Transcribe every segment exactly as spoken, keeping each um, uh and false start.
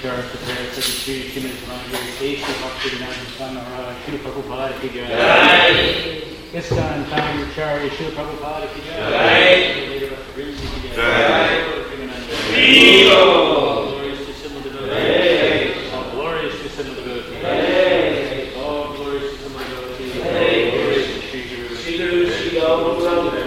Church Prepare for the Street Community Shri Prabhupada ki jai. ISKCON Founder Charity Shri Prabhupada ki jai. Jai. Glorious to Simple Devotee. All glorious to Simple Devotee. All glorious to Simple Devotee. All glorious to Shri Guru. Shri Guru, Shri Guru.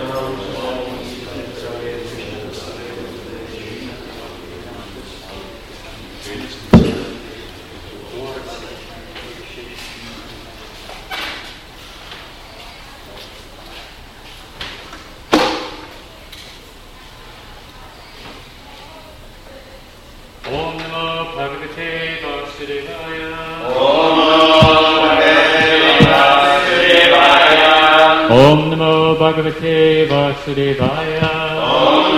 Om Namo Bhagavate Vasudevaya. Om Namo Bhagavate Vasudevaya. Om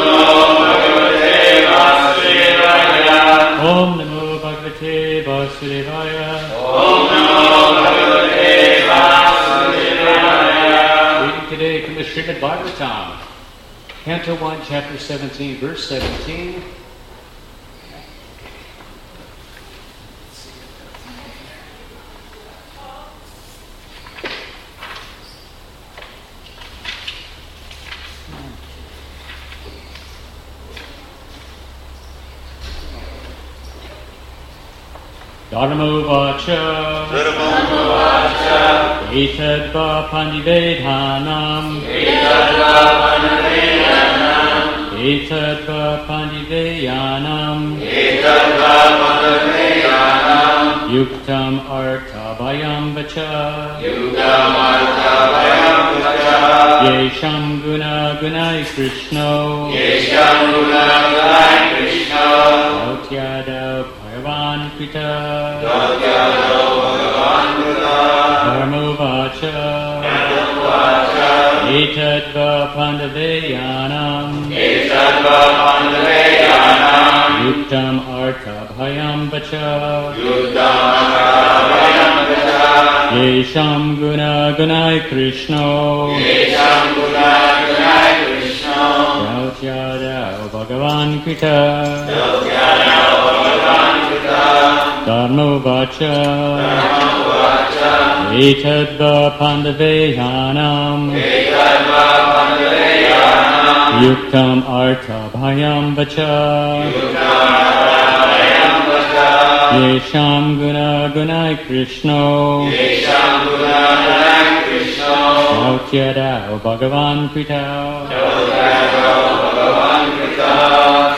Namo Bhagavate Vasudevaya. Om Namo Bhagavate Vasudevaya. Reading today from the Srimad Bhagavatam, Canto one, Chapter seventeen, verse seventeen. Dharmavacha Dharmavacha Etadva Pandivedhanam Etadva Pandivedhanam Etadva Pandiveyanam Etadva Pandiveyanam Yuktam Artabhayam Vacha Yuktam Artabhayam Vacha Yesham Guna Gunai Krishno Yesham Guna Gunai Krishno Autyada Bhagavan Pita Datyado Bhagavan Pita Dharmavacha Dharmavacha Etadva Pandaveyanam Etadva Pandaveyanam Yuktam Artabhayam Vacha Yuktam Artabhayam Vacha Yesham Guna Gunai Krishno Yesham Guna Gunai Krishno Datyado Bhagavan Pita Datyado Dharmavacha Etadva Pandaveyanam Etadva Pandaveyanam Yuktam Artabhayam Vacha Yuktam Artabhayam Vacha Yesham Guna Gunai Krishno Yesham Guna Gunai Krishno Dautyada Bhagavan Pita Dautyada Bhagavan Pita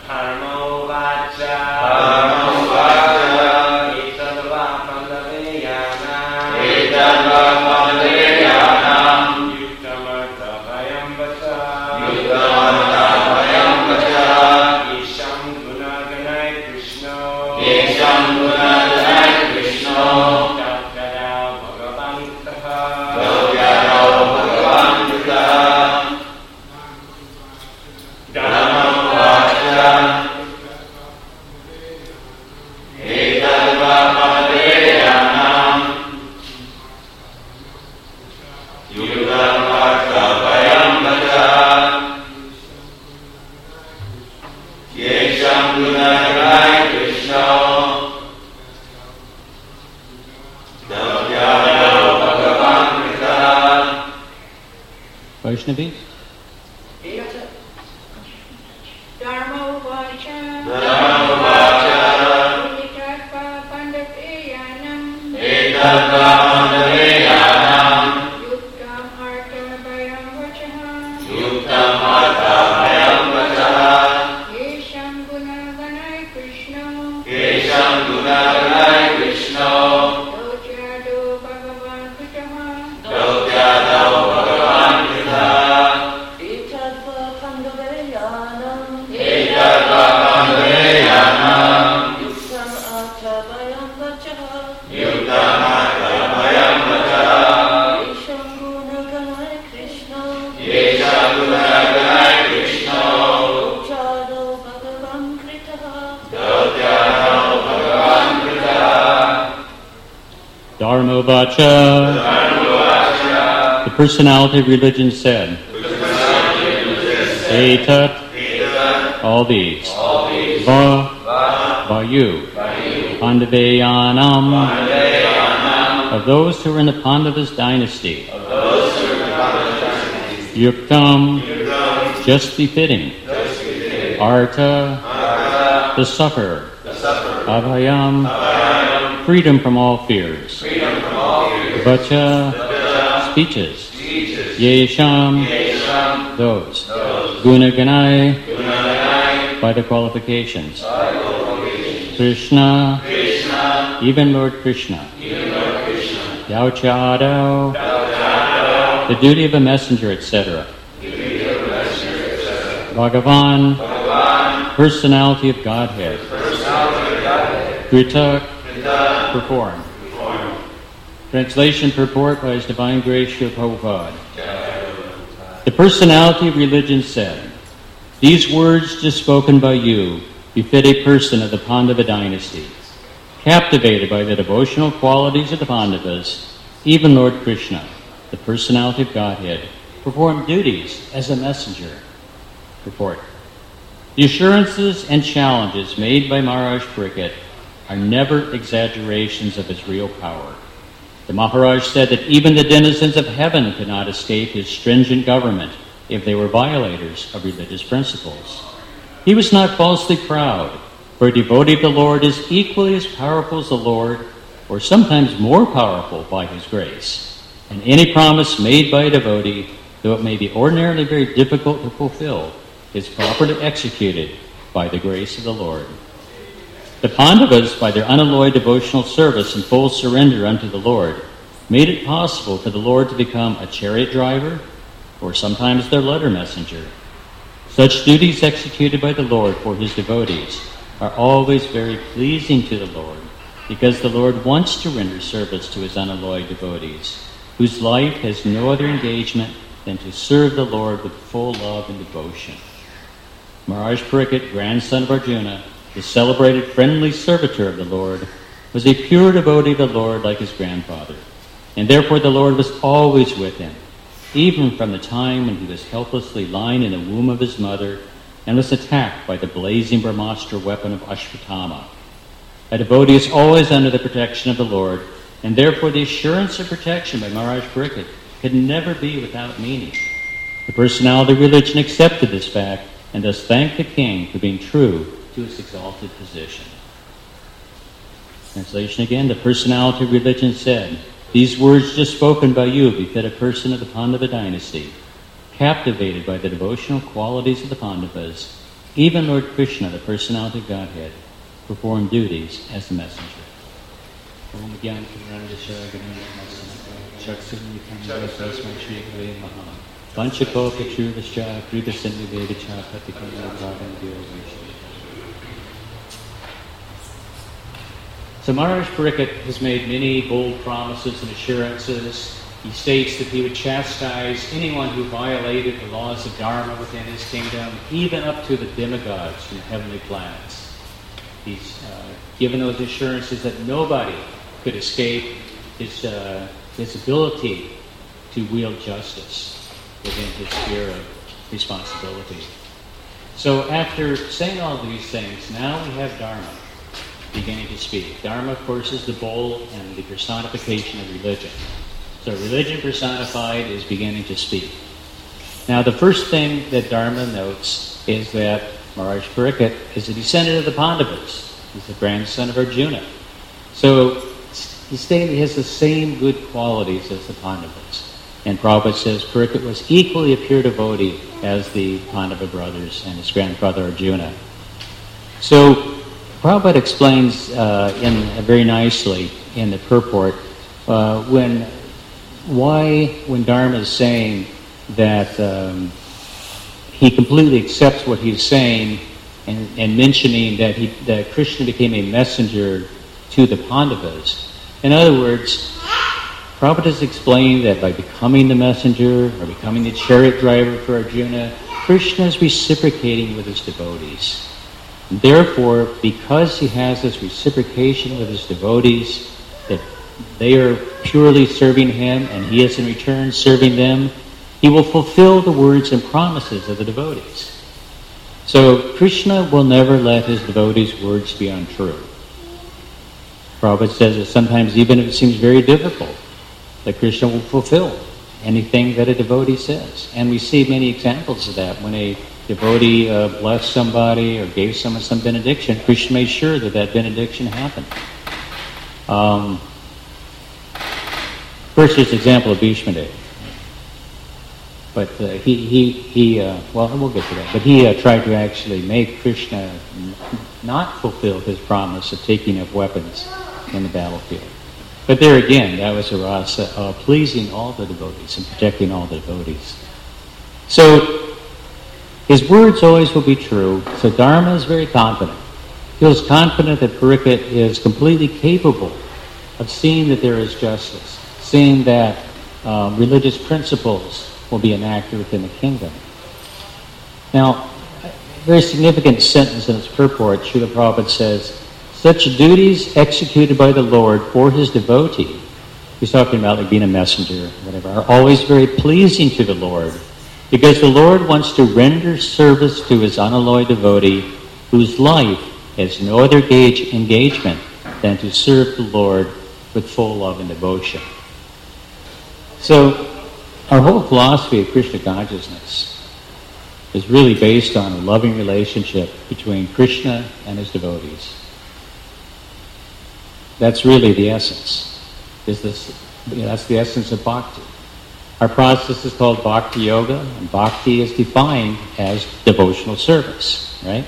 Vaishnavi? Dharmavacha Etadva Pandaveyanam Etadva Pandaveyanam Yuktam Artabhayam Vacha Yuktam Artabhayam Vacha Yesham Guna Gunai Krishno Yesham Guna Gunai Krishno Dautyado Bhagavan Pita Dautyado Bhagavan Pita Etadva Pandaveyanam Etadva Pandaveyanam Yuktam Artabhayam Vacha Yuktam Artabhayam Vacha Yesham Guna Gunai Krishno Yesham Guna Gunai Krishno Dautyado Bhagavan Pita Dautyado Bhagavan Pita Dharmavacha The personality of religion said Etat All these Va Va you Pandavayanam, of those who are in the Pandavas dynasty, Yuktam, just befitting, Artha, the sufferer, Abhayam, freedom from all fears, Vacha, speeches, Yesham, those, Gunaganai, by the qualifications, Krishna, even Lord Krishna, Yauchadao, the duty of a messenger, et cetera. Bhagavan, personality of Godhead. Kritak, perform. Translation purport by His Divine Grace Srila Prabhupada. The personality of religion said, these words just spoken by you befit a person of the Pandava dynasty, captivated by the devotional qualities of the Pandavas. Even Lord Krishna, the personality of Godhead, performed duties as a messenger. Report. The assurances and challenges made by Maharaj Pariksit are never exaggerations of his real power. The Maharaj said that even the denizens of heaven could not escape his stringent government if they were violators of religious principles. He was not falsely proud, for a devotee of the Lord is equally as powerful as the Lord, or sometimes more powerful by His grace. And any promise made by a devotee, though it may be ordinarily very difficult to fulfill, is properly executed by the grace of the Lord. The Pandavas, by their unalloyed devotional service and full surrender unto the Lord, made it possible for the Lord to become a chariot driver, or sometimes their letter messenger. Such duties executed by the Lord for His devotees are always very pleasing to the Lord, because the Lord wants to render service to His unalloyed devotees, whose life has no other engagement than to serve the Lord with full love and devotion. Maharaj Pariksit, grandson of Arjuna, the celebrated friendly servitor of the Lord, was a pure devotee of the Lord like his grandfather, and therefore the Lord was always with him, even from the time when he was helplessly lying in the womb of his mother and was attacked by the blazing Brahmastra weapon of Ashwatthama. A devotee is always under the protection of the Lord, and therefore the assurance of protection by Maharaj Pariksit could never be without meaning. The personality of religion accepted this fact, and thus thanked the king for being true to his exalted position. Translation again. The personality of religion said, these words just spoken by you befit a person of the Pandava dynasty, captivated by the devotional qualities of the Pandavas. Even Lord Krishna, the personality of Godhead, performed duties as a messenger. So Maharaj Pariksit has made many bold promises and assurances. He states that he would chastise anyone who violated the laws of Dharma within his kingdom, even up to the demigods from the heavenly planets. He's uh, given those assurances that nobody could escape his, uh, his ability to wield justice within his sphere of responsibility. So after saying all of these things, now we have Dharma beginning to speak. Dharma, of course, is the bowl and the personification of religion. So religion personified is beginning to speak. Now the first thing that Dharma notes is that Maharaj Pariksit is a descendant of the Pandavas. He's the grandson of Arjuna. So he's saying he has the same good qualities as the Pandavas. And Prabhupada says Pariksit was equally a pure devotee as the Pandava brothers and his grandfather Arjuna. So Prabhupada explains uh, in uh, very nicely in the purport uh, when why when Dharma is saying that um, he completely accepts what he's saying and, and mentioning that he that Krishna became a messenger to the Pandavas. In other words, Prabhupada has explained that by becoming the messenger or becoming the chariot driver for Arjuna, Krishna is reciprocating with his devotees. And therefore, because he has this reciprocation with his devotees, that they are purely serving him and he is in return serving them, he will fulfill the words and promises of the devotees. So Krishna will never let his devotees' words be untrue. Prabhupada says that sometimes, even if it seems very difficult, that Krishna will fulfill anything that a devotee says. And we see many examples of that. When a devotee uh, blessed somebody or gave someone some benediction, Krishna made sure that that benediction happened. Um, first, there's an example of Bhishma Dev. But uh, he, he, he uh, well, we'll get to that. But he uh, tried to actually make Krishna n- not fulfill his promise of taking up weapons in the battlefield. But there again, that was a rasa uh, pleasing all the devotees and protecting all the devotees. So his words always will be true. So Dharma is very confident. Feels confident that Parikshit is completely capable of seeing that there is justice, seeing that uh, religious principles will be enacted within the kingdom. Now, a very significant sentence in its purport, Srila Prabhupada says, such duties executed by the Lord for his devotee, he's talking about like being a messenger or whatever, are always very pleasing to the Lord, because the Lord wants to render service to his unalloyed devotee whose life has no other gauge engagement than to serve the Lord with full love and devotion. So, our whole philosophy of Krishna consciousness is really based on a loving relationship between Krishna and his devotees. That's really the essence. Is this? You know, that's the essence of bhakti. Our process is called bhakti yoga, and bhakti is defined as devotional service, right?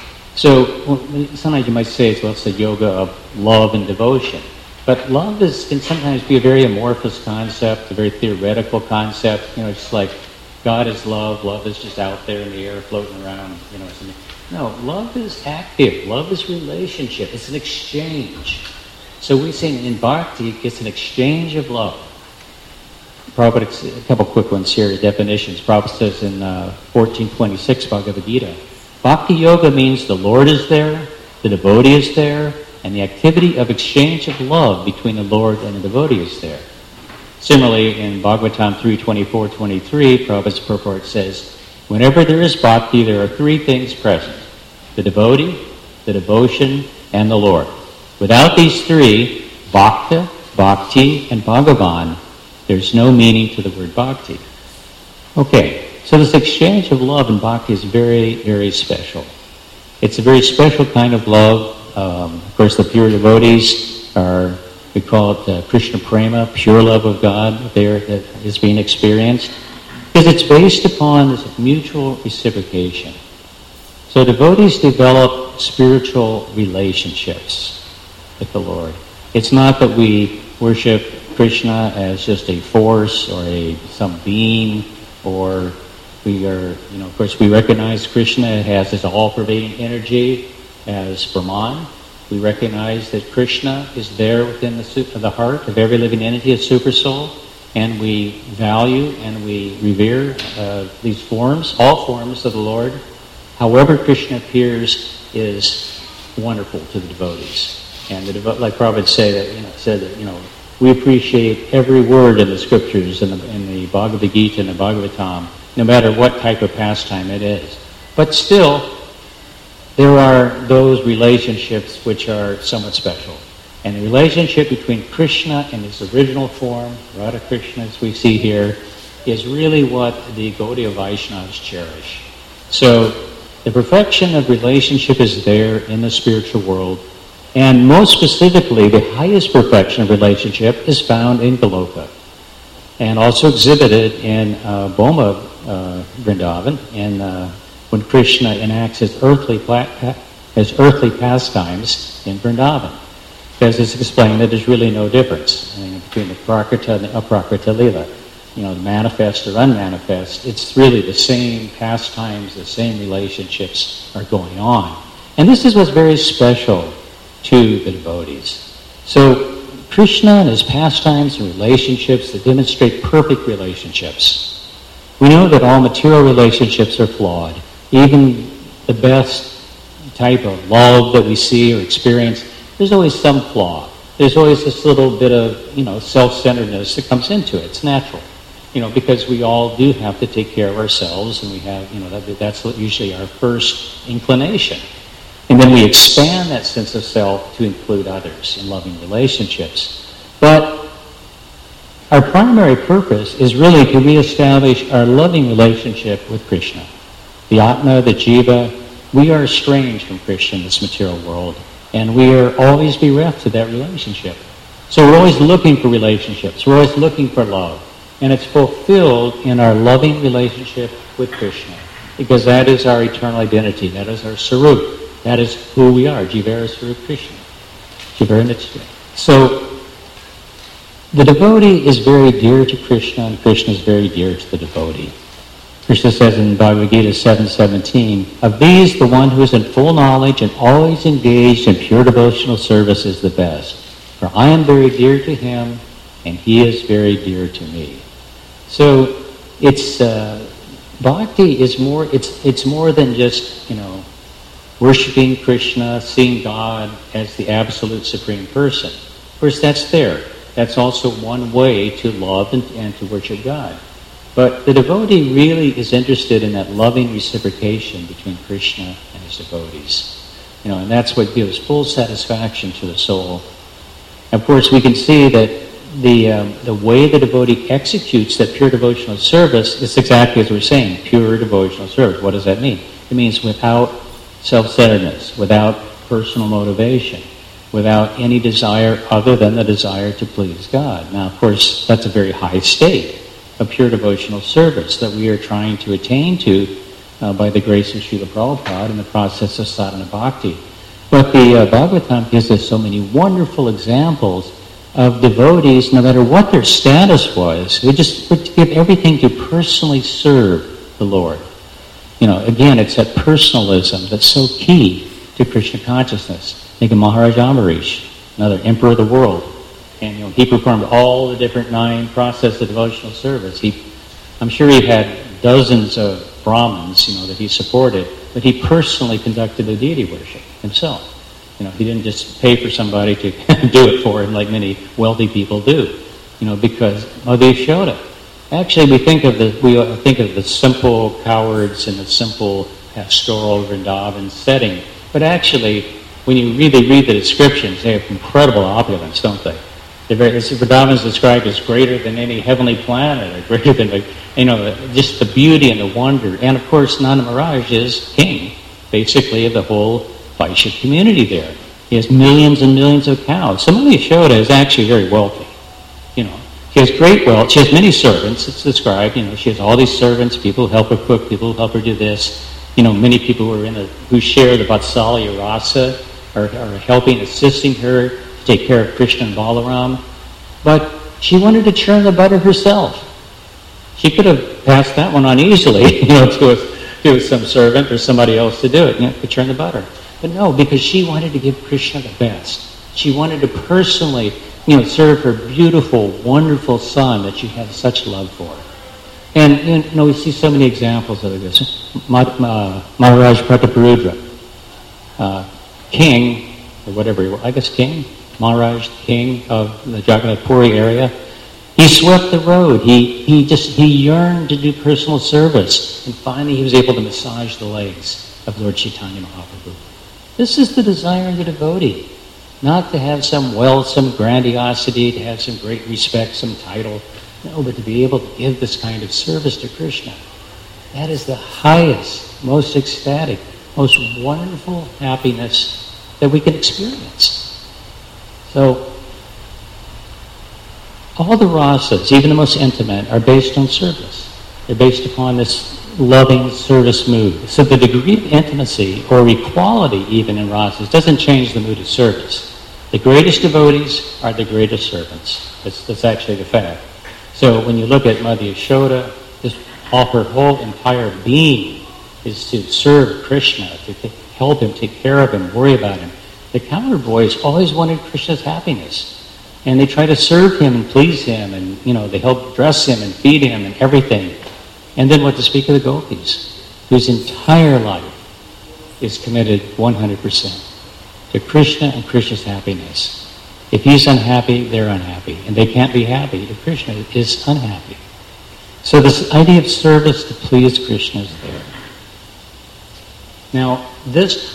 So well, sometimes you might say, well, it's a yoga of love and devotion. But love is, can sometimes be a very amorphous concept, a very theoretical concept. You know, it's like God is love, love is just out there in the air floating around. You know, something. No, love is active. Love is relationship. It's an exchange. So we say in bhakti, it's an exchange of love. Prabhupada, a couple quick ones here, definitions. Prabhupada says in uh, fourteen twenty-six Bhagavad Gita, Bhakti Yoga means the Lord is there, the devotee is there, and the activity of exchange of love between the Lord and the devotee is there. Similarly, in Bhagavatam three twenty-four twenty-three, Prabhupada's purport says, whenever there is bhakti, there are three things present: the devotee, the devotion, and the Lord. Without these three, bhakta, bhakti, and bhagavan, there's no meaning to the word bhakti. Okay, so this exchange of love and bhakti is very, very special. It's a very special kind of love. Um, of course, the pure devotees are, we call it uh, Krishna Prema, pure love of God there that is being experienced, because it's based upon this mutual reciprocation. So devotees develop spiritual relationships with the Lord. It's not that we worship Krishna as just a force or a some being, or we are, you know, of course we recognize Krishna has this all-pervading energy as Brahman. We recognize that Krishna is there within the, the heart of every living entity, a super soul, and we value and we revere uh, these forms, all forms of the Lord. However Krishna appears is wonderful to the devotees. And the devo- like Prabhupada say that, you know, said that, you know, we appreciate every word in the scriptures, in the, in the Bhagavad Gita and the Bhagavatam, no matter what type of pastime it is. But still, there are those relationships which are somewhat special. And the relationship between Krishna and his original form, Radha Krishna, as we see here, is really what the Gaudiya Vaishnavas cherish. So the perfection of relationship is there in the spiritual world. And most specifically, the highest perfection of relationship is found in Goloka, and also exhibited in uh, Boma uh, Vrindavan, in, uh, when Krishna enacts his earthly, pla- his earthly pastimes in Vrindavan. Because it's explained that there's really no difference, I mean, between the Prakrita and the Aprakrita Lila. You know, the manifest or unmanifest, it's really the same pastimes, the same relationships are going on. And this is what's very special to the devotees. So Krishna and his pastimes and relationships that demonstrate perfect relationships. We know that all material relationships are flawed. Even the best type of love that we see or experience, there's always some flaw. There's always this little bit of, you know, self-centeredness that comes into it. It's natural. You know, because we all do have to take care of ourselves, and we have, you know, that, that's usually our first inclination. And then we expand that sense of self to include others in loving relationships. But our primary purpose is really to reestablish our loving relationship with Krishna. The Atma, the Jiva, we are estranged from Krishna in this material world, and we are always bereft of that relationship. So we're always looking for relationships. We're always looking for love. And it's fulfilled in our loving relationship with Krishna, because that is our eternal identity. That is our Sarup. That is who we are, Jivara Sarup Krishna. Jivara Nitya. So the devotee is very dear to Krishna, and Krishna is very dear to the devotee. Krishna says in Bhagavad Gita seven seventeen, of these the one who is in full knowledge and always engaged in pure devotional service is the best. For I am very dear to him, and he is very dear to me. So it's uh, bhakti is more. It's it's more than just you know worshiping Krishna, seeing God as the absolute supreme person. Of course, that's there. That's also one way to love and, and to worship God. But the devotee really is interested in that loving reciprocation between Krishna and his devotees. You know, and that's what gives full satisfaction to the soul. Of course, we can see that the um, the way the devotee executes that pure devotional service is exactly as we're saying, pure devotional service. What does that mean? It means without self-centeredness, without personal motivation, without any desire other than the desire to please God. Now, of course, that's a very high state of pure devotional service that we are trying to attain to uh, by the grace of Srila Prabhupada in the process of sadhana bhakti. But the uh, Bhagavatam gives us so many wonderful examples of devotees, no matter what their status was, would just would give everything to personally serve the Lord. You know, again, it's that personalism that's so key to Krishna consciousness. Think of Maharaj Ambarish, another emperor of the world. And, you know, he performed all the different nine processes of devotional service. He, I'm sure he had dozens of Brahmins, you know, that he supported, but he personally conducted the deity worship himself. You know, he didn't just pay for somebody to do it for him like many wealthy people do, you know, because of the Yashoda. Actually, we think of the we think of the simple cowards and the simple pastoral Vrindavan setting, but actually, when you really read the descriptions, they have incredible opulence, don't they? Vrindavan is described as greater than any heavenly planet, or greater than, you know, just the beauty and the wonder. And of course, Nanda Maharaj is king, basically, of the whole Vaishya community there. He has millions and millions of cows. Samali Yashoda is actually very wealthy. You know, she has great wealth. She has many servants. It's described. You know, she has all these servants. People who help her cook. People who help her do this. You know, many people who are in the who share the Vatsalya Rasa are, are helping, assisting her to take care of Krishna and Balaram. But she wanted to churn the butter herself. She could have passed that one on easily, you know, to a, to some servant or somebody else to do it, you know, to churn the butter. But no, because she wanted to give Krishna the best. She wanted to personally, you know, serve her beautiful, wonderful son that she had such love for. And, you know, we see so many examples of this. Maharaj Prataparudra, uh, king, or whatever he was, I guess king, Maharaj, king of the Jagannath Puri area, he swept the road. He he just, he yearned to do personal service. And finally he was able to massage the legs of Lord Chaitanya Mahaprabhu. This is the desire of the devotee. Not to have some wealth, some grandiosity, to have some great respect, some title. No, but to be able to give this kind of service to Krishna. That is the highest, most ecstatic, most wonderful happiness that we can experience. So, all the rasas, even the most intimate, are based on service. They're based upon this loving service mood. So the degree of intimacy or equality even in rasas doesn't change the mood of service. The greatest devotees are the greatest servants. That's, that's actually the fact. So when you look at Mother Yashoda, just all her whole entire being is to serve Krishna, to help him, take care of him, worry about him. The cowherd boys always wanted Krishna's happiness. And they try to serve him and please him, and, you know, they help dress him and feed him and everything. And then what to speak of the gopis, whose entire life is committed one hundred percent to Krishna and Krishna's happiness. If he's unhappy, they're unhappy. And they can't be happy if Krishna is unhappy. So this idea of service to please Krishna is there. Now, this type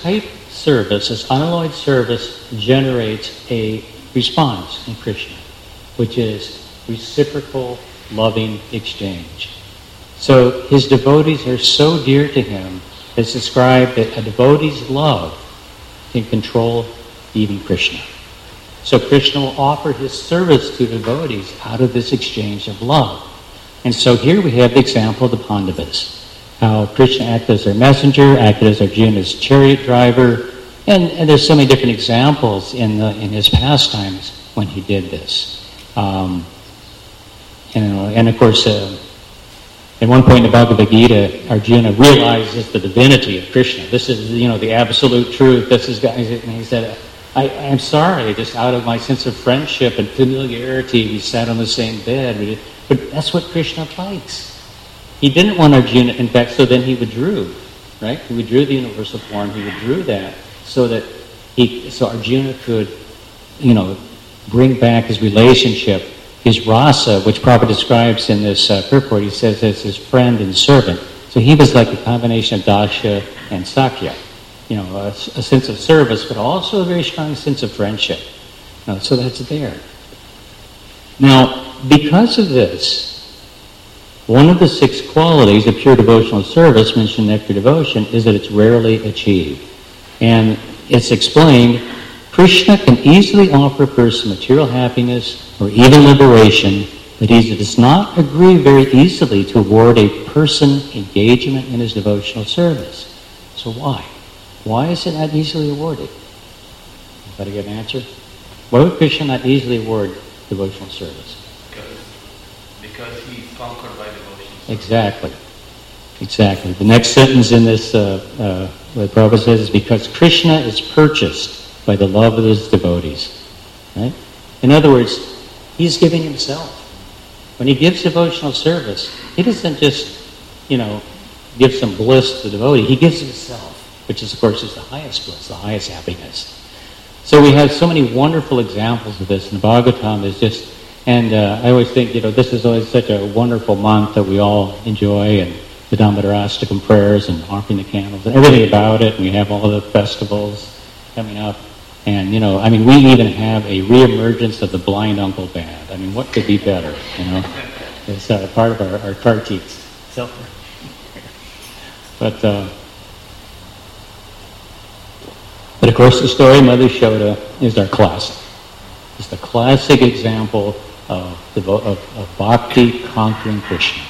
service, this unalloyed service, generates a response in Krishna, which is reciprocal, loving exchange. So his devotees are so dear to him, it's described that a devotee's love can control even Krishna. So Krishna will offer his service to devotees out of this exchange of love. And so here we have the example of the Pandavas, how Krishna acted as their messenger, acted as Arjuna's chariot driver, and, and there's so many different examples in the, in his pastimes when he did this. Um, and, and of course, uh, at one point in the Bhagavad Gita, Arjuna realizes the divinity of Krishna. This is, you know, the absolute truth. This is, and he said, I, I'm sorry, just out of my sense of friendship and familiarity, we sat on the same bed. We did, but that's what Krishna likes. He didn't want Arjuna, in fact, so then he withdrew, right? He withdrew the universal form. He withdrew that so that he, so Arjuna could, you know, bring back his relationship, his rasa, which Prabhupada describes in this uh, purport. He says as his friend and servant. So he was like a combination of Dasya and Sakya. You know, a, a sense of service, but also a very strong sense of friendship. Uh, so that's there. Now, because of this, one of the six qualities of pure devotional service mentioned in Nectar Devotion is that it's rarely achieved. And it's explained, Krishna can easily offer a person material happiness or even liberation, but he does not agree very easily to award a person engagement in his devotional service. So why? Why is it not easily awarded? Anybody get an answer? Why would Krishna not easily award devotional service? Because, because he's conquered by devotion. Exactly. Exactly. The next sentence in this, uh, uh, what Prabhupada says, is because Krishna is purchased by the love of his devotees. Right? In other words, he's giving himself. When he gives devotional service, he doesn't just, you know, give some bliss to the devotee. He gives himself, which is, of course, is the highest bliss, the highest happiness. So we have so many wonderful examples of this, and the Bhagavatam is just, and uh, I always think, you know, this is always such a wonderful month that we all enjoy, and the Damodara-ashtakam prayers and offering the candles and everything about it, and we have all the festivals coming up. And, you know, I mean, we even have a reemergence of the Blind Uncle Band. I mean, what could be better, you know? It's uh, part of our, our Kartiks. So, but, uh, but of course, the story of Mother Yashoda is our classic. It's the classic example of, devo- of, of bhakti conquering Krishna.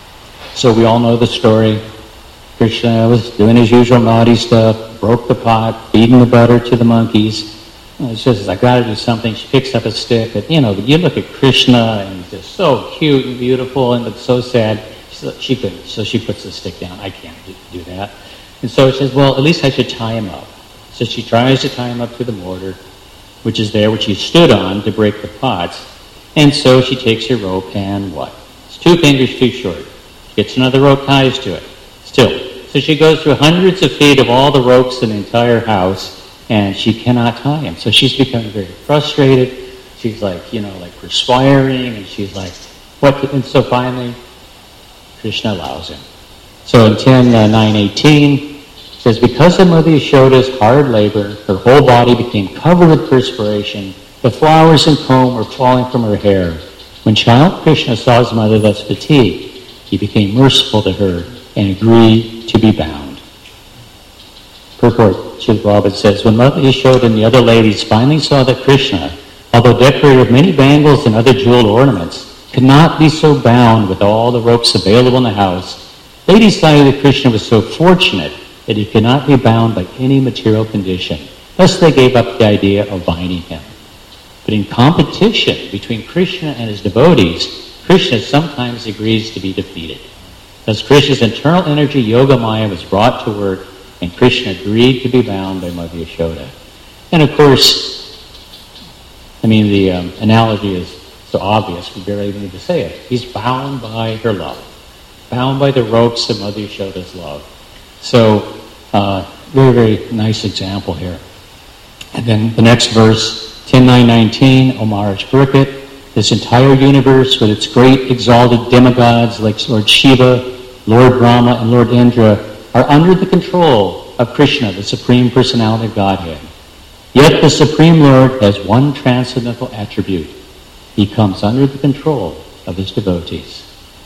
So we all know the story. Krishna was doing his usual naughty stuff, broke the pot, feeding the butter to the monkeys. And it's just, I got to do something. She picks up a stick. And, you know, you look at Krishna, and he's just so cute and beautiful and looks so sad. She, she couldn't, so she puts the stick down. I can't do, do that. And so she says, well, at least I should tie him up. So she tries to tie him up to the mortar, which is there, which he stood on to break the pots. And so she takes her rope and what? It's two fingers too short. She gets another rope, ties to it. Still. So she goes through hundreds of feet of all the ropes in the entire house, and she cannot tie him. So she's becoming very frustrated. She's like, you know, like perspiring, and she's like, what? And so finally, Krishna allows him. So in ten nine eighteen, it says, because of Mother Yashoda's hard labor, her whole body became covered with perspiration. The flowers and comb were falling from her hair. When child Krishna saw his mother thus fatigued, he became merciful to her and agreed to be bound. Purport, Srila Prabhupada says, when Mother Yashoda and the other ladies finally saw that Krishna, although decorated with many bangles and other jeweled ornaments, could not be so bound with all the ropes available in the house, they decided that Krishna was so fortunate that he could not be bound by any material condition. Thus they gave up the idea of binding him. But in competition between Krishna and his devotees, Krishna sometimes agrees to be defeated. Thus Krishna's internal energy, Yogamaya, was brought to work, and Krishna agreed to be bound by Mother Yashoda. And of course, I mean, the um, analogy is so obvious, we barely even need to say it. He's bound by her love, bound by the ropes of Mother Yashoda's love. So, uh, very, very nice example here. And then the next verse, ten nine nineteen, O Maharaj Pariksit, this entire universe with its great exalted demigods like Lord Shiva, Lord Brahma, and Lord Indra are under the control of Krishna, the Supreme Personality of Godhead. Yet the Supreme Lord has one transcendental attribute. He comes under the control of his devotees.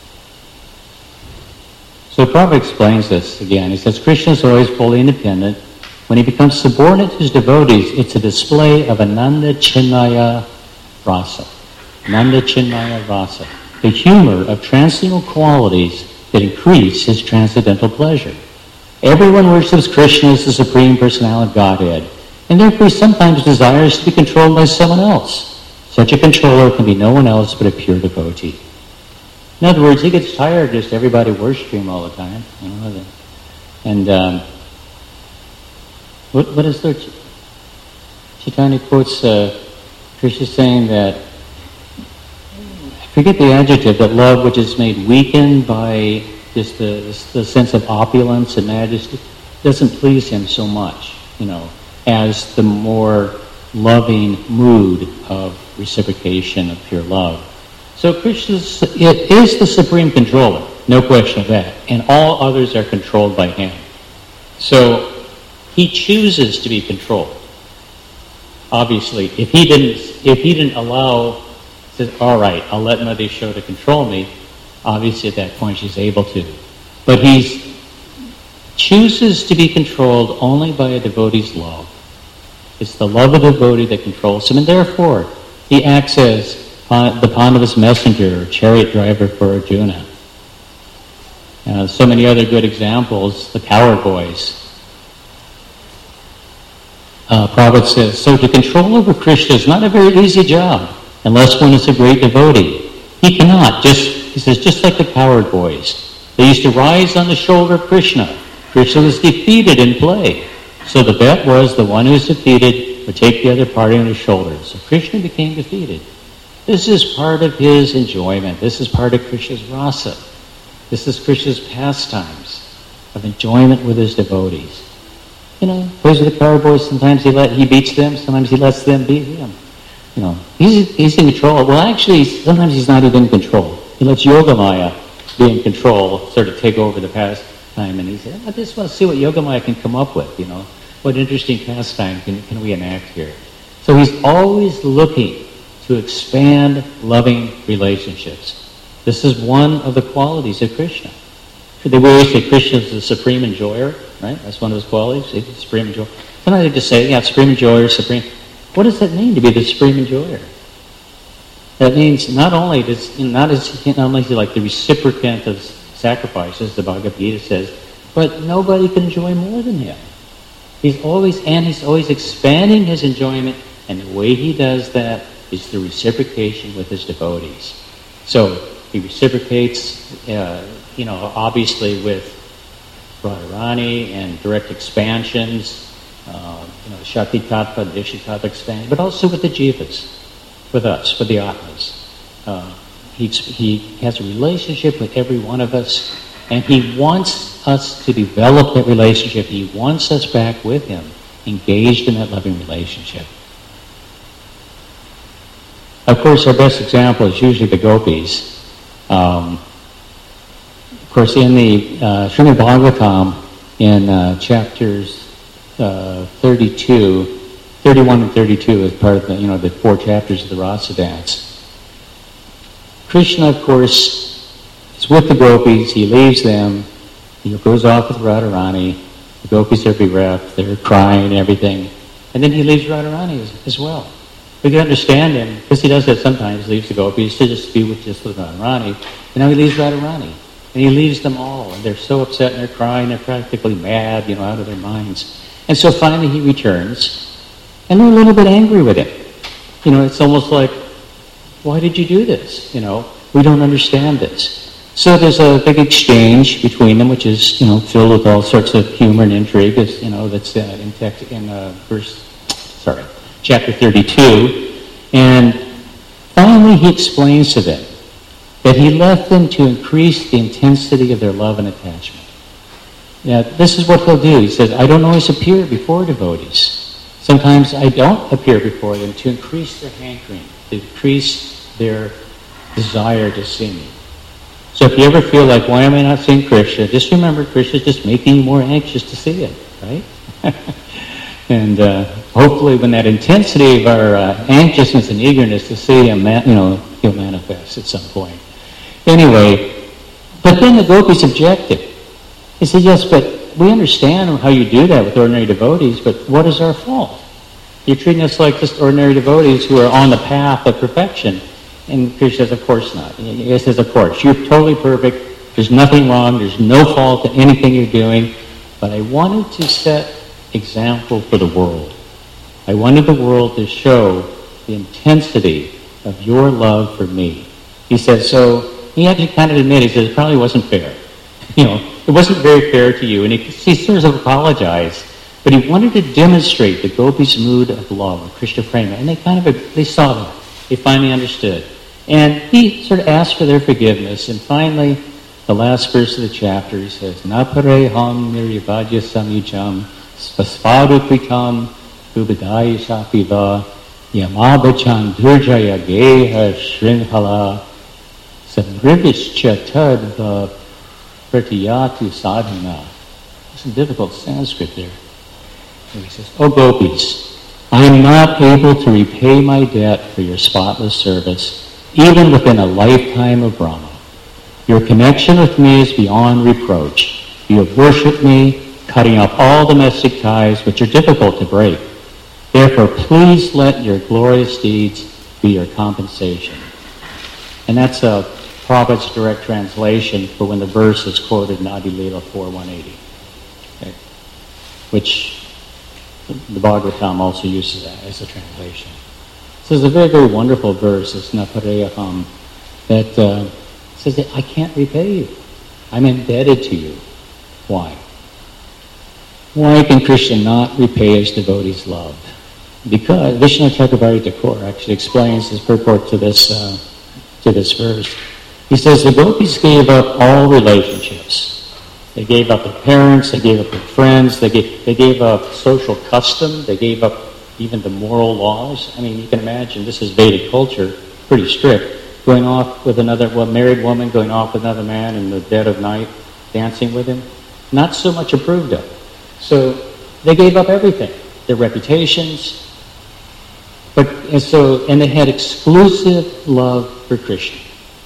So Prabhupada explains this again. He says, Krishna is always fully independent. When he becomes subordinate to his devotees, it's a display of Ananda Chinmaya Rasa. Ananda Chinmaya Rasa. The humor of transcendental qualities that increase his transcendental pleasure. Everyone worships Krishna as the Supreme Personality of Godhead, and therefore sometimes desires to be controlled by someone else. Such a controller can be no one else but a pure devotee. In other words, he gets tired of just everybody worshiping him all the time. You know, and um, what, what is there? Chaitanya quotes uh, Krishna saying that, I forget the adjective, that love which is made weakened by just the, the sense of opulence and majesty doesn't please him so much, you know, as the more loving mood of reciprocation of pure love. So Krishna it is the supreme controller, no question of that, and all others are controlled by him. So he chooses to be controlled. Obviously, if he didn't, if he didn't allow, says, all right, I'll let Mother Yashoda control me. Obviously, at that point, she's able to. But he chooses to be controlled only by a devotee's love. It's the love of the devotee that controls him, and therefore, he acts as the Pandava's messenger or chariot driver for Arjuna. Uh, so many other good examples, the coward boys. Uh, Prabhupada says, so to control over Krishna is not a very easy job unless one is a great devotee. He cannot, just, he says, just like the coward boys. They used to rise on the shoulder of Krishna. Krishna was defeated in play. So the bet was the one who was defeated would take the other party on his shoulders. So Krishna became defeated. This is part of his enjoyment. This is part of Krishna's rasa. This is Krishna's pastimes of enjoyment with his devotees. You know, those are the coward boys. Sometimes he let he beats them. Sometimes he lets them beat him. You know, he's he's in control. Well, actually, sometimes he's not even in control. He lets Yogamaya be in control, sort of take over the pastime, and he said, I just want to see what Yogamaya can come up with. You know, what interesting pastime can can we enact here? So he's always looking to expand loving relationships. This is one of the qualities of Krishna. They always say Krishna is the supreme enjoyer, right? That's one of his qualities, he's the supreme enjoyer. Sometimes they just say, yeah, supreme enjoyer, supreme. What does that mean to be the supreme enjoyer? That means not only does not is not only is he like the reciprocant of sacrifices, the Bhagavad Gita says, but nobody can enjoy more than him. He's always and he's always expanding his enjoyment, and the way he does that is through reciprocation with his devotees. So he reciprocates, uh, you know, obviously with Radharani and direct expansions, uh, you know, Shakti Tattva, Dikshit Tattva expansion, but also with the jivas, with us, with the Atmas. Uh, he, he has a relationship with every one of us, and he wants us to develop that relationship. He wants us back with him, engaged in that loving relationship. Of course, our best example is usually the gopis. Um, of course, in the uh, Srimad Bhagavatam, in uh, chapters uh, thirty-two, thirty-one and thirty-two, as part of the, you know, the four chapters of the Rasa dance, Krishna, of course, is with the gopis. He leaves them. He goes off with Radharani. The gopis are bereft. They're crying and everything. And then he leaves Radharani as, as well. We can understand him, because he does that sometimes, leaves the gopis to just be with just with Radharani. And now he leaves Radharani. And he leaves them all. And they're so upset and they're crying, they're practically mad, you know, out of their minds. And so finally he returns, and they're a little bit angry with him. You know, it's almost like, why did you do this? You know, we don't understand this. So there's a big exchange between them, which is, you know, filled with all sorts of humor and intrigue, as, you know, that's uh, in text in uh, verse, sorry, chapter thirty-two. And finally he explains to them that he left them to increase the intensity of their love and attachment. Now, this is what he'll do. He says, I don't always appear before devotees. Sometimes I don't appear before them to increase their hankering, to increase their desire to see me. So if you ever feel like, why am I not seeing Krishna? Just remember, Krishna's just making you more anxious to see it. right? And uh, hopefully when that intensity of our uh, anxiousness and eagerness to see him, man- you know, he'll manifest at some point. Anyway, but then the gopis objected. He said, yes, but we understand how you do that with ordinary devotees, but what is our fault? You're treating us like just ordinary devotees who are on the path of perfection. And Krishna says, of course not. He says, of course. You're totally perfect. There's nothing wrong. There's no fault in anything you're doing. But I wanted to set example for the world. I wanted the world to show the intensity of your love for me. He says, so he actually kind of admitted, he says, it probably wasn't fair. You know, it wasn't very fair to you. And he, he sort of apologized. But he wanted to demonstrate the gopis' mood of love, of Krishna prema. And they kind of, they saw that. They finally understood. And he sort of asked for their forgiveness. And finally, the last verse of the chapter, he says, Napareham nirvajya samyujam Spasvadukritam Ubadaya Shapiva Yamabachan Durjaya Geha Shrinhala Samrivischa Tadva Pratiyatu Sadhana. Some difficult Sanskrit there. And he says, O gopis, I am not able to repay my debt for your spotless service, even within a lifetime of Brahma. Your connection with me is beyond reproach. You have worshipped me, cutting off all domestic ties which are difficult to break. Therefore, please let your glorious deeds be your compensation. And that's a Prabhupada's direct translation for when the verse is quoted in Adi Leela four one eighty, okay, which the Bhagavatam also uses that as a translation. So it's a very, very wonderful verse. It's Napareyaham that uh, says that I can't repay you. I'm indebted to you. Why? Why can Krishna not repay his devotees' love? Because Vishnu Chakravarti Thakur actually explains his purport to this uh, to this verse. He says the gopis gave up all relationships. They gave up their parents. They gave up their friends. They gave they gave up social custom. They gave up even the moral laws. I mean, you can imagine this is Vedic culture, pretty strict. Going off with another well, married woman, going off with another man in the dead of night, dancing with him, not so much approved of. So they gave up everything, their reputations, but and so and they had exclusive love for Krishna.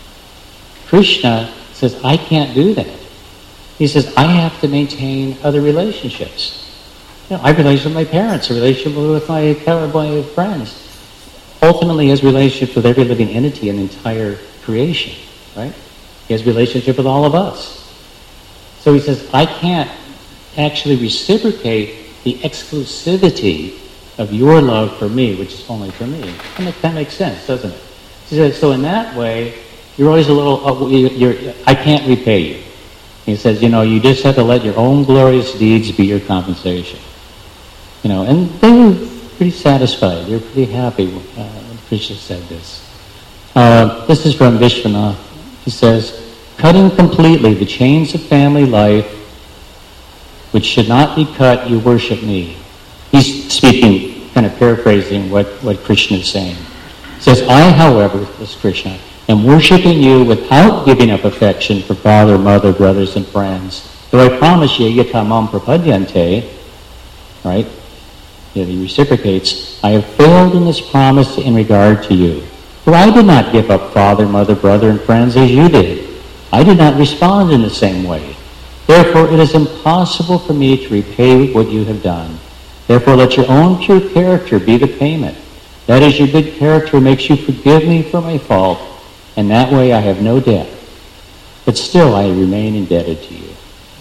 Krishna says, I can't do that. He says, I have to maintain other relationships. You know, I have a relationship with my parents, a relationship with my, my friends. Ultimately, he has relationships with every living entity in the entire creation, right? He has relationship with all of us. So he says, I can't actually reciprocate the exclusivity of your love for me, which is only for me. And that kind of makes sense, doesn't it? He says, so in that way, you're always a little, oh, you're, I can't repay you. He says, you know, you just have to let your own glorious deeds be your compensation. You know, and they were pretty satisfied. They were pretty happy uh, when Krishna said this. Uh, this is from Vishwanath. He says, cutting completely the chains of family life, which should not be cut, you worship me. He's speaking, kind of paraphrasing what, what Krishna is saying. He says, I, however, this Krishna, am worshiping you without giving up affection for father, mother, brothers, and friends. Though I promise you, yatamam prapadyante, right? Yeah, he reciprocates, I have failed in this promise in regard to you. For I did not give up father, mother, brother, and friends as you did. I did not respond in the same way. Therefore, it is impossible for me to repay what you have done. Therefore, let your own pure character be the payment. That is, your good character makes you forgive me for my fault, and that way I have no debt. But still, I remain indebted to you.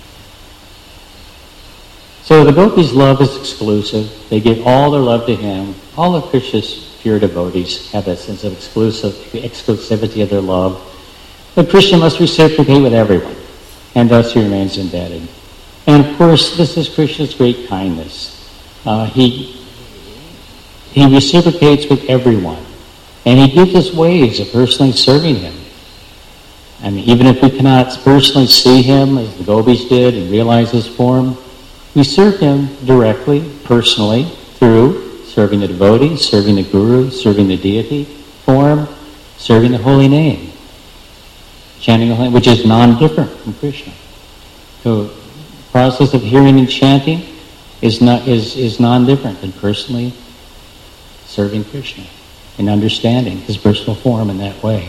So the gopis' love is exclusive. They give all their love to him. All of Krishna's pure devotees have that sense of exclusive exclusivity of their love. But Krishna must reciprocate with everyone, and thus he remains indebted. And of course, this is Krishna's great kindness. Uh, he he reciprocates with everyone, and he gives us ways of personally serving him. I mean, even if we cannot personally see him as the gopis did and realize his form, we serve him directly, personally, through serving the devotee, serving the guru, serving the deity form, serving the holy name, chanting the holy name, which is non-different from Krishna. So, process of hearing and chanting, is not is, is non-different than personally serving Krishna and understanding his personal form in that way.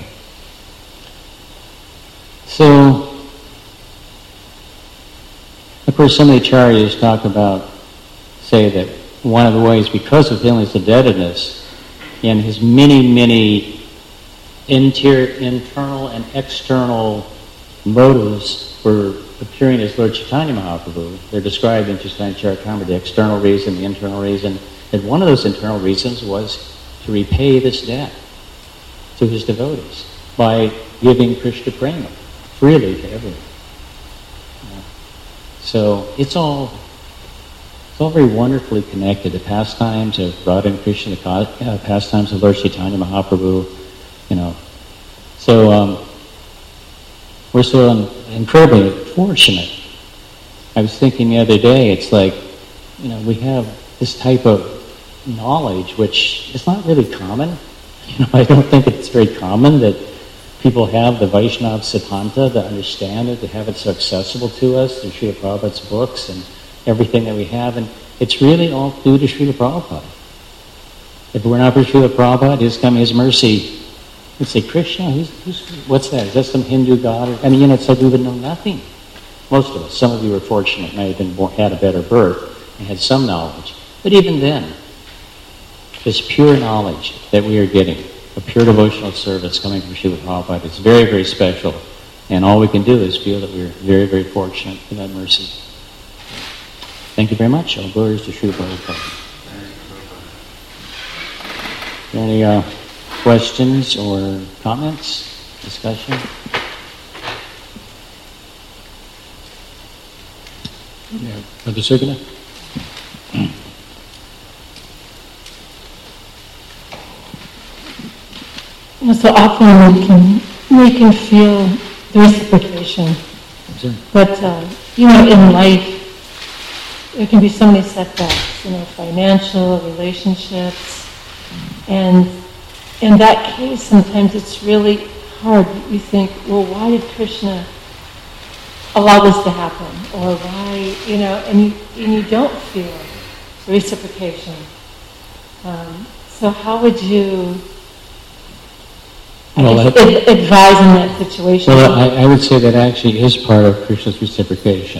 So, of course, some of the acharyas talk about, say that one of the ways, because of his indebtedness, in his many, many inter- internal and external motives for appearing as Lord Chaitanya Mahaprabhu, they're described in Chaitanya Charitamrita, the external reason, the internal reason, and one of those internal reasons was to repay this debt to his devotees by giving Krishna prema freely to everyone. Yeah. So it's all it's all very wonderfully connected. The pastimes of Radha and Krishna, the uh, pastimes of Lord Chaitanya Mahaprabhu, you know. So um, we're so un- incredibly fortunate. I was thinking the other day, it's like, you know, we have this type of knowledge which is not really common. You know, I don't think it's very common that people have the Vaishnava Siddhanta, to understand it, to have it so accessible to us through Srila Prabhupada's books and everything that we have. And it's really all due to Srila Prabhupada. If it were not for Srila Prabhupada, his coming, his mercy, we'd say, Krishna, who's, who's, what's that? Is that some Hindu god? Or, I mean, you know, it's like we would know nothing. Most of us. Some of you were fortunate, may have been born, had a better birth, and had some knowledge. But even then, this pure knowledge that we are getting, a pure devotional service coming from Srila Prabhupada, is very, very special. And all we can do is feel that we're very, very fortunate for that mercy. Thank you very much. All glories to Srila Prabhupada. Are there any uh, questions or comments, discussion? Yeah, Brother Sugana? You know, so often we can we can feel the reciprocation, Sure. but uh, you know, in life there can be so many setbacks. You know, financial, relationships, and in that case, sometimes it's really hard. You think, well, why did Krishna allow this to happen, or why, you know, and you and you don't feel reciprocation. Um, so how would you? I Well, guess, that- ad- advise in that situation? Well, I, I would say that actually is part of Krishna's reciprocation.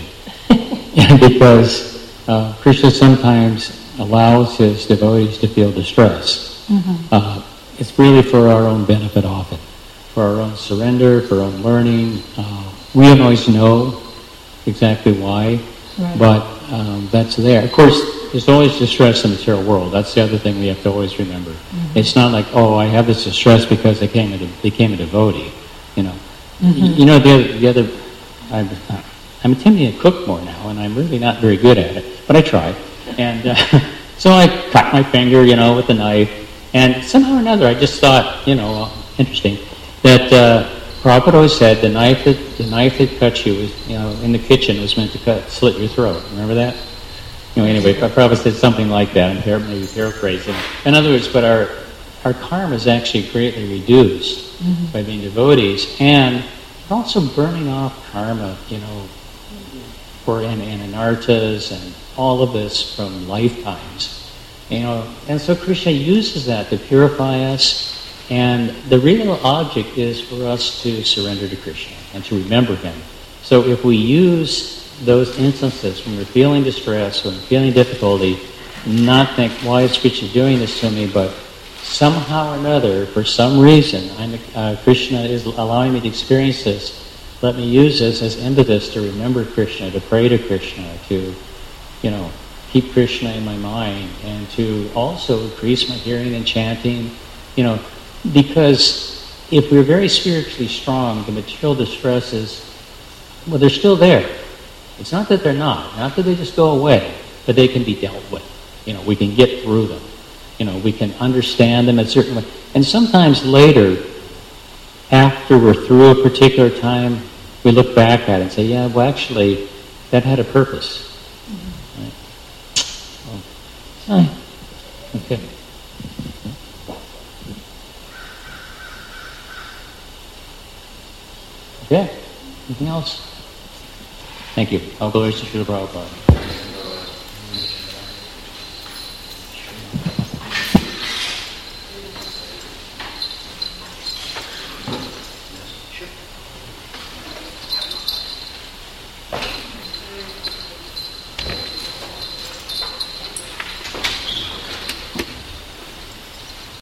Because uh, Krishna sometimes allows his devotees to feel distress. Mm-hmm. Uh, it's really for our own benefit often, for our own surrender, for our own learning. Uh, we don't always know exactly why, Right. but um, that's there. Of course, there's always distress in the material world. That's the other thing we have to always remember. Mm-hmm. It's not like, oh, I have this distress because they came a, de- became a devotee. You know, Mm-hmm. Y- you know the other, the other I'm, I'm attempting to cook more now, and I'm really not very good at it, but I try. And uh, so I cut my finger, you know, with a knife, and somehow or another I just thought, you know, uh, interesting, that uh, Prabhupada always said the knife that the knife that cuts you is, you know, in the kitchen was meant to cut, slit your throat. Remember that? You know, anyway, Prabhupada said something like that. I'm par- maybe paraphrasing. In other words, but our our karma is actually greatly reduced mm-hmm. by being devotees, and also burning off karma, you know, for and, and anartas and all of this from lifetimes, you know. And so Krishna uses that to purify us. And the real object is for us to surrender to Krishna and to remember him. So if we use those instances when we're feeling distress, when we're feeling difficulty, not think, why is Krishna doing this to me, but somehow or another, for some reason, I'm, uh, Krishna is allowing me to experience this. Let me use this as impetus to remember Krishna, to pray to Krishna, to, you know, keep Krishna in my mind, and to also increase my hearing and chanting, you know, because if we're very spiritually strong, the material distresses, well, they're still there. It's not that they're not. Not that they just go away, but they can be dealt with. You know, we can get through them. You know, we can understand them in a certain way. And sometimes later, after we're through a particular time, we look back at it and say, yeah, well, actually, that had a purpose. Mm-hmm. Right? Well, okay. Okay. Anything else? Thank you. All glories to Srila Prabhupada.